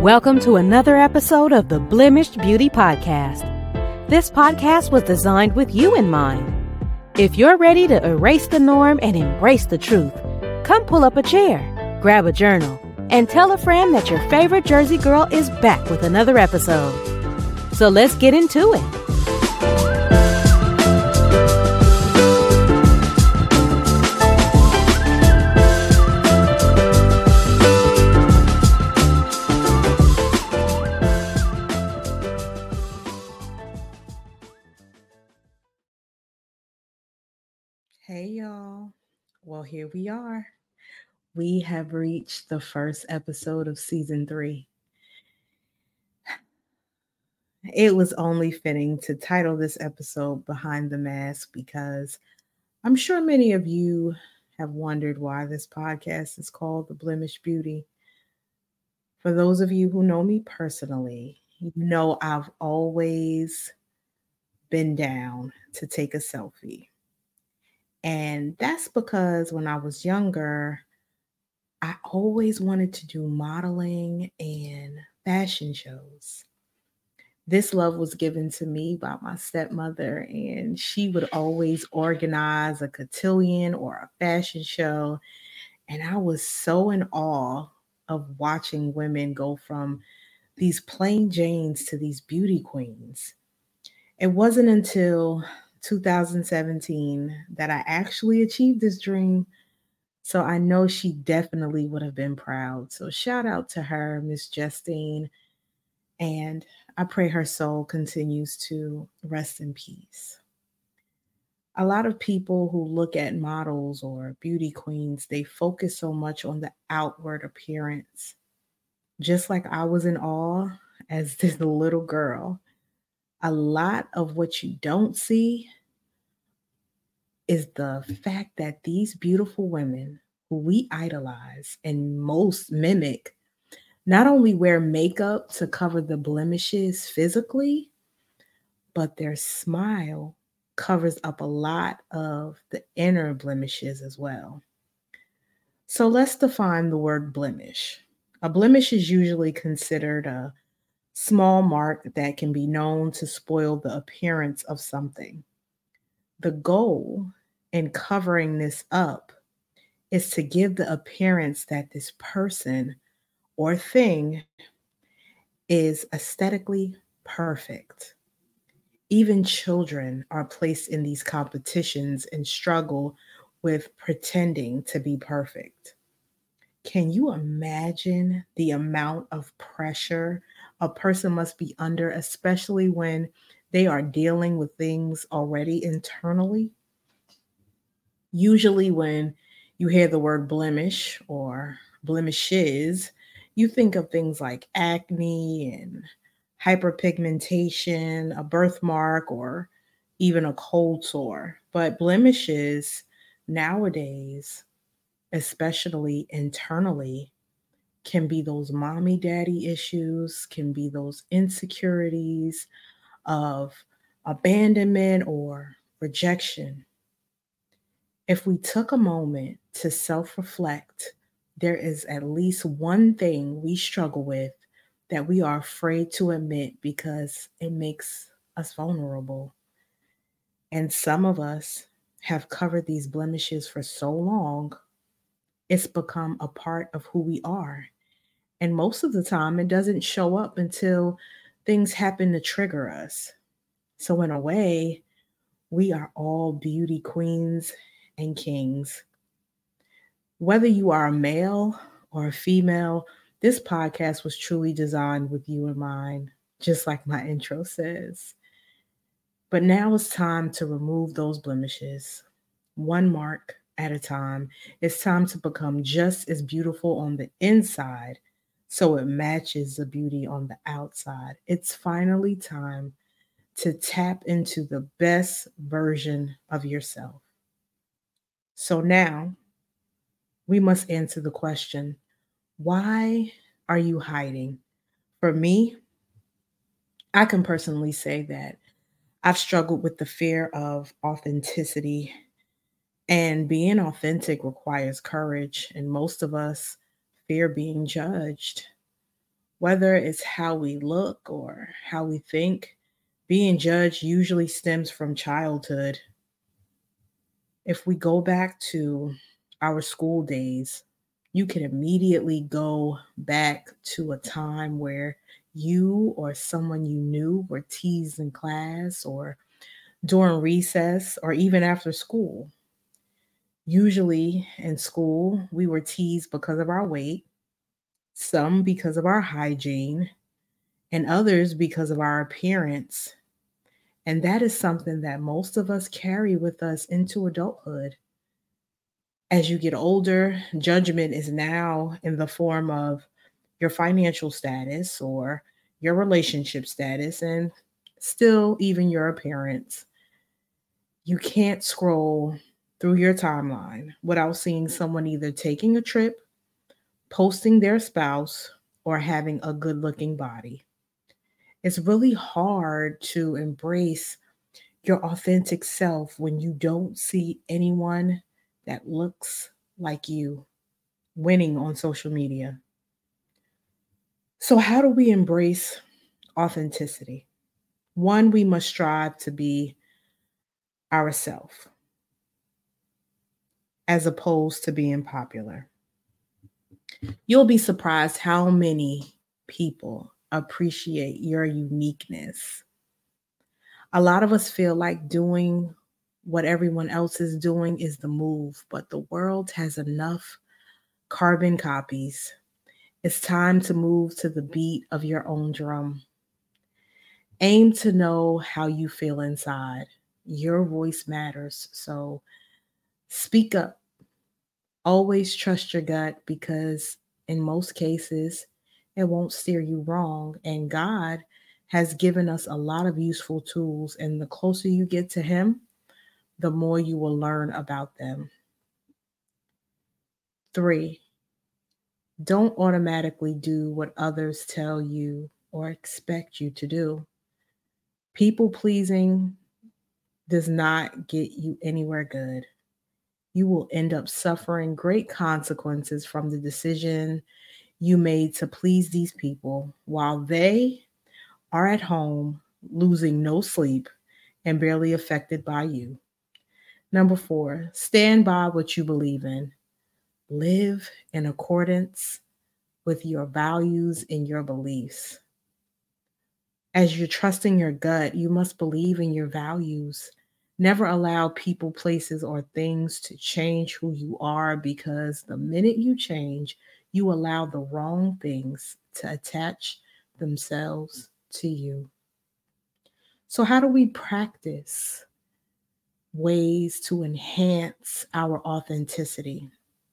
Welcome to another episode of the Blemished Beauty Podcast. This podcast was designed with you in mind. If you're ready to erase the norm and embrace the truth, come pull up a chair, grab a journal, and tell a friend that your favorite Jersey girl is back with another episode. So let's get into it. Hey y'all. Well, here we are. We have reached the first episode of season 3. It was only fitting to title this episode Behind the Mask because I'm sure many of you have wondered why this podcast is called The Blemished Beauty. For those of you who know me personally, you know I've always been down to take a selfie. And that's because when I was younger, I always wanted to do modeling and fashion shows. This love was given to me by my stepmother, and she would always organize a cotillion or a fashion show. And I was so in awe of watching women go from these plain Janes to these beauty queens. It wasn't until 2017 that I actually achieved this dream. So I know she definitely would have been proud. So shout out to her, Miss Justine. And I pray her soul continues to rest in peace. A lot of people who look at models or beauty queens, they focus so much on the outward appearance. Just like I was in awe as this little girl, a lot of what you don't see is the fact that these beautiful women who we idolize and most mimic not only wear makeup to cover the blemishes physically, but their smile covers up a lot of the inner blemishes as well. So let's define the word blemish. A blemish is usually considered a small mark that can be known to spoil the appearance of something. The goal in covering this up is to give the appearance that this person or thing is aesthetically perfect. Even children are placed in these competitions and struggle with pretending to be perfect. Can you imagine the amount of pressure a person must be under, especially when they are dealing with things already internally? Usually, when you hear the word blemish or blemishes, you think of things like acne and hyperpigmentation, a birthmark, or even a cold sore. But blemishes nowadays, especially internally, can be those mommy daddy issues, can be those insecurities of abandonment or rejection. If we took a moment to self reflect, there is at least one thing we struggle with that we are afraid to admit because it makes us vulnerable. And some of us have covered these blemishes for so long, it's become a part of who we are. And most of the time, it doesn't show up until things happen to trigger us. So, in a way, we are all beauty queens and kings. Whether you are a male or a female, this podcast was truly designed with you in mind, just like my intro says. But now it's time to remove those blemishes, one mark at a time. It's time to become just as beautiful on the inside so it matches the beauty on the outside. It's finally time to tap into the best version of yourself. So now we must answer the question, why are you hiding? For me, I can personally say that I've struggled with the fear of authenticity, and being authentic requires courage, and most of us fear being judged. Whether it's how we look or how we think, being judged usually stems from childhood. If we go back to our school days, you can immediately go back to a time where you or someone you knew were teased in class or during recess or even after school. Usually in school, we were teased because of our weight, some because of our hygiene, and others because of our appearance. And that is something that most of us carry with us into adulthood. As you get older, judgment is now in the form of your financial status or your relationship status, and still even your appearance. You can't scroll through your timeline without seeing someone either taking a trip, posting their spouse, or having a good looking body. It's really hard to embrace your authentic self when you don't see anyone that looks like you winning on social media. So, how do we embrace authenticity? One, we must strive to be ourselves as opposed to being popular. You'll be surprised how many people appreciate your uniqueness. A lot of us feel like doing what everyone else is doing is the move, but the world has enough carbon copies. It's time to move to the beat of your own drum. Aim to know how you feel inside. Your voice matters. So speak up. Always trust your gut because in most cases, it won't steer you wrong. And God has given us a lot of useful tools. And the closer you get to Him, the more you will learn about them. 3, don't automatically do what others tell you or expect you to do. People pleasing does not get you anywhere good. You will end up suffering great consequences from the decision you made to please these people while they are at home losing no sleep and barely affected by you. Number 4, stand by what you believe in. Live in accordance with your values and your beliefs. As you're trusting your gut, you must believe in your values. Never allow people, places, or things to change who you are because the minute you change, you allow the wrong things to attach themselves to you. So, how do we practice ways to enhance our authenticity?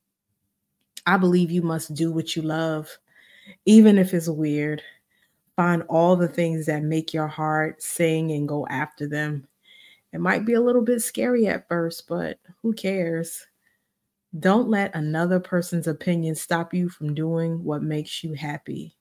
I believe you must do what you love, even if it's weird. Find all the things that make your heart sing and go after them. It might be a little bit scary at first, but who cares? Don't let another person's opinion stop you from doing what makes you happy.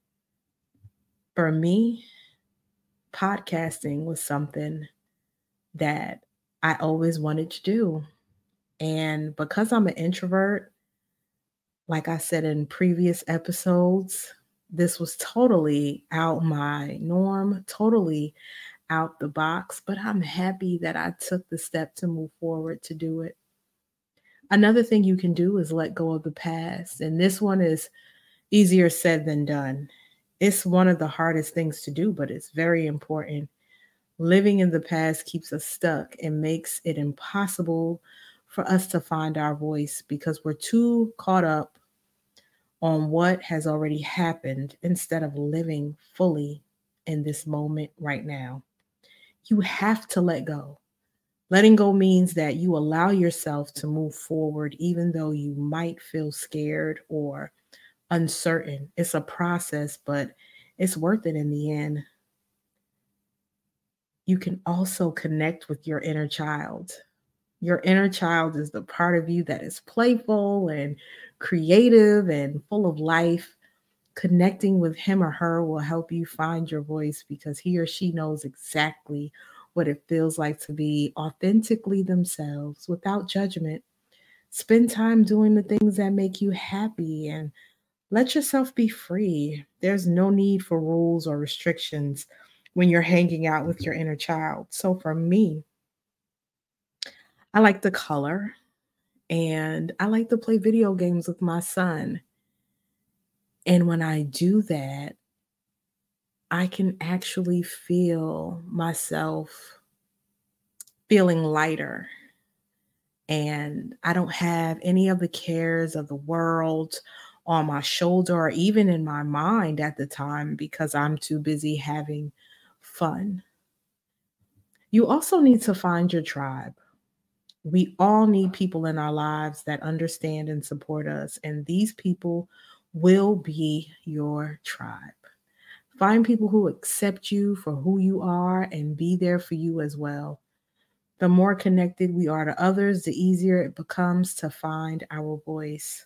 For me, podcasting was something that I always wanted to do. And because I'm an introvert, like I said in previous episodes, this was totally out my norm, totally out the box, but I'm happy that I took the step to move forward to do it. Another thing you can do is let go of the past, and this one is easier said than done. It's one of the hardest things to do, but it's very important. Living in the past keeps us stuck and makes it impossible for us to find our voice because we're too caught up on what has already happened instead of living fully in this moment right now. You have to let go. Letting go means that you allow yourself to move forward even though you might feel scared or uncertain. It's a process, but it's worth it in the end. You can also connect with your inner child. Your inner child is the part of you that is playful and creative and full of life. Connecting with him or her will help you find your voice because he or she knows exactly what it feels like to be authentically themselves without judgment. Spend time doing the things that make you happy and Let yourself be free. There's no need for rules or restrictions when you're hanging out with your inner child. So for me, I like to color and I like to play video games with my son. And when I do that, I can actually feel myself feeling lighter. And I don't have any of the cares of the world on my shoulder or even in my mind at the time because I'm too busy having fun. You also need to find your tribe. We all need people in our lives that understand and support us, and these people will be your tribe. Find people who accept you for who you are and be there for you as well. The more connected we are to others, the easier it becomes to find our voice.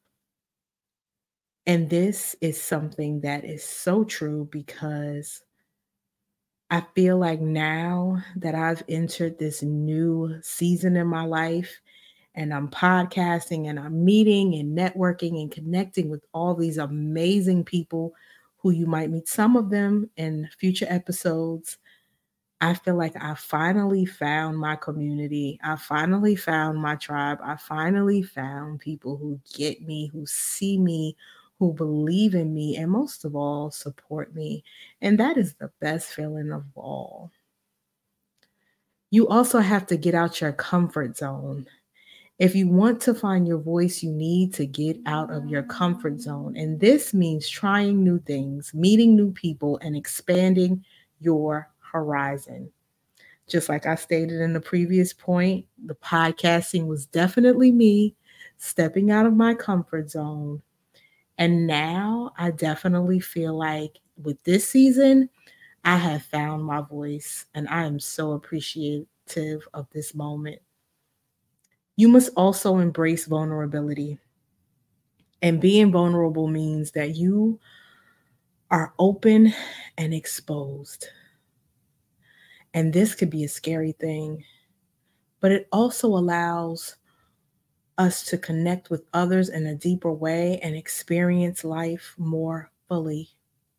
And this is something that is so true because I feel like now that I've entered this new season in my life and I'm podcasting and I'm meeting and networking and connecting with all these amazing people who you might meet some of them in future episodes. I feel like I finally found my community. I finally found my tribe. I finally found people who get me, who see me, who believe in me, and most of all, support me. And that is the best feeling of all. You also have to get out your comfort zone. If you want to find your voice, you need to get out of your comfort zone. And this means trying new things, meeting new people, and expanding your horizon. Just like I stated in the previous point, the podcasting was definitely me stepping out of my comfort zone. And now I definitely feel like with this season, I have found my voice and I am so appreciative of this moment. You must also embrace vulnerability. And being vulnerable means that you are open and exposed. And this could be a scary thing, but it also allows us to connect with others in a deeper way and experience life more fully.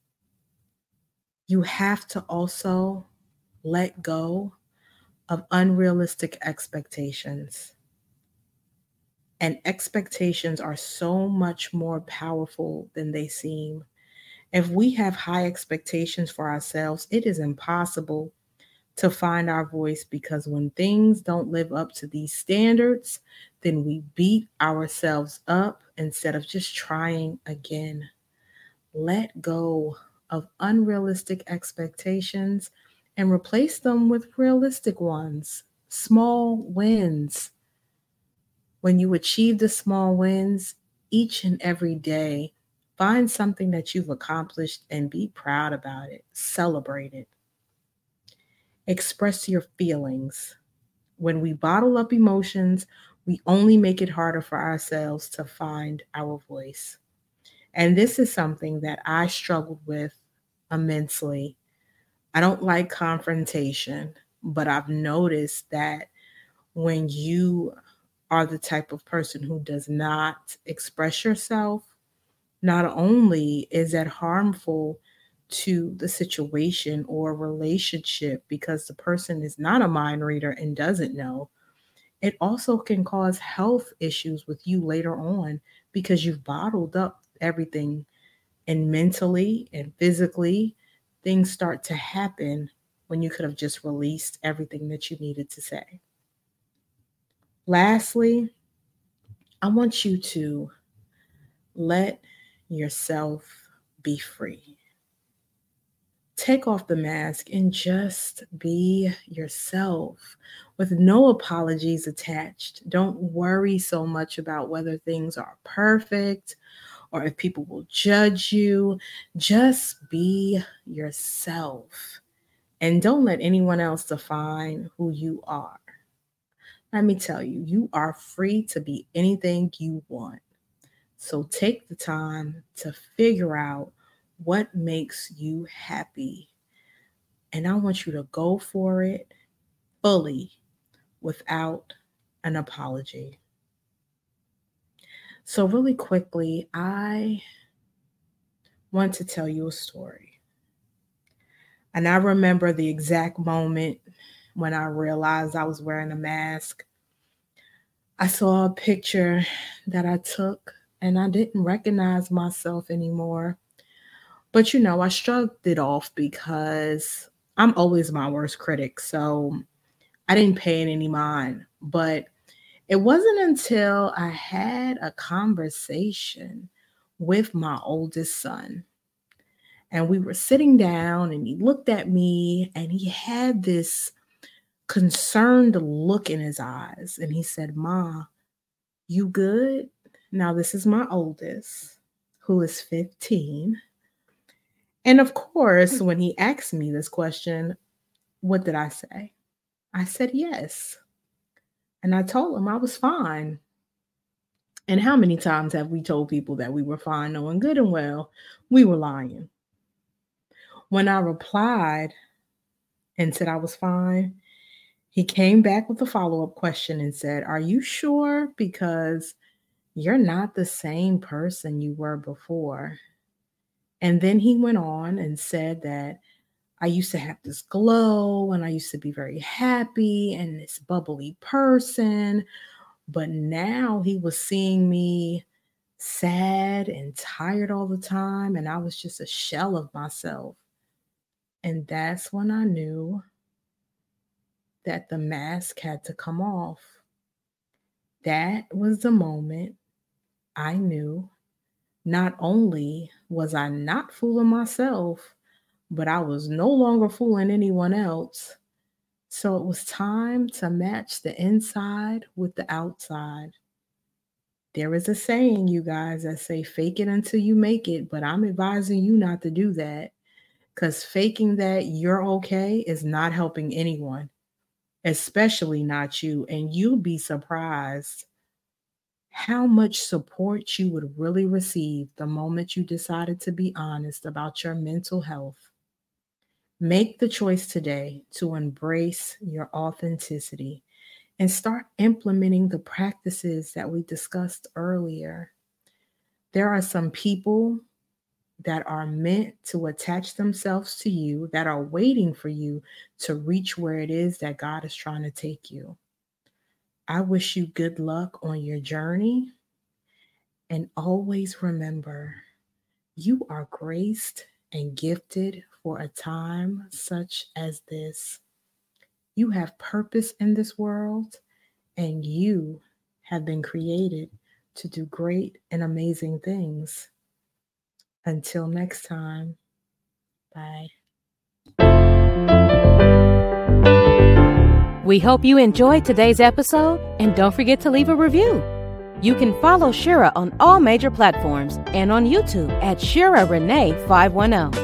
You have to also let go of unrealistic expectations. And expectations are so much more powerful than they seem. If we have high expectations for ourselves, it is impossible to find our voice because when things don't live up to these standards, then we beat ourselves up instead of just trying again. Let go of unrealistic expectations and replace them with realistic ones, small wins. When you achieve the small wins each and every day, find something that you've accomplished and be proud about it. Celebrate it. Express your feelings. When we bottle up emotions, we only make it harder for ourselves to find our voice. And this is something that I struggled with immensely. I don't like confrontation, but I've noticed that when you are the type of person who does not express yourself, not only is that harmful to the situation or relationship because the person is not a mind reader and doesn't know, it also can cause health issues with you later on because you've bottled up everything, and mentally and physically, things start to happen when you could have just released everything that you needed to say. Lastly, I want you to let yourself be free. Take off the mask and just be yourself with no apologies attached. Don't worry so much about whether things are perfect or if people will judge you. Just be yourself and don't let anyone else define who you are. Let me tell you, you are free to be anything you want. So take the time to figure out what makes you happy. And I want you to go for it fully without an apology. So, really quickly, I want to tell you a story. And I remember the exact moment when I realized I was wearing a mask. I saw a picture that I took and I didn't recognize myself anymore. But I shrugged it off because I'm always my worst critic. So I didn't pay it any mind. But it wasn't until I had a conversation with my oldest son. And we were sitting down and he looked at me and he had this concerned look in his eyes. And he said, "Ma, you good?" Now, this is my oldest, who is 15. And of course, when he asked me this question, what did I say? I said yes. And I told him I was fine. And how many times have we told people that we were fine, knowing good and well we were lying? When I replied and said I was fine, he came back with a follow-up question and said, "Are you sure? Because you're not the same person you were before." And then he went on and said that I used to have this glow and I used to be very happy and this bubbly person. But now he was seeing me sad and tired all the time. And I was just a shell of myself. And that's when I knew that the mask had to come off. That was the moment I knew not only was I not fooling myself, but I was no longer fooling anyone else. So it was time to match the inside with the outside. There is a saying, you guys, that say fake it until you make it, but I'm advising you not to do that because faking that you're okay is not helping anyone, especially not you. And you'd be surprised how much support you would really receive the moment you decided to be honest about your mental health. Make the choice today to embrace your authenticity and start implementing the practices that we discussed earlier. There are some people that are meant to attach themselves to you, that are waiting for you to reach where it is that God is trying to take you. I wish you good luck on your journey. And always remember, you are graced and gifted for a time such as this. You have purpose in this world, and you have been created to do great and amazing things. Until next time, bye. We hope you enjoyed today's episode, and don't forget to leave a review. You can follow Shira on all major platforms and on YouTube at Shira Renee 510.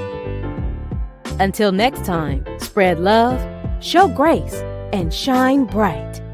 Until next time, spread love, show grace, and shine bright.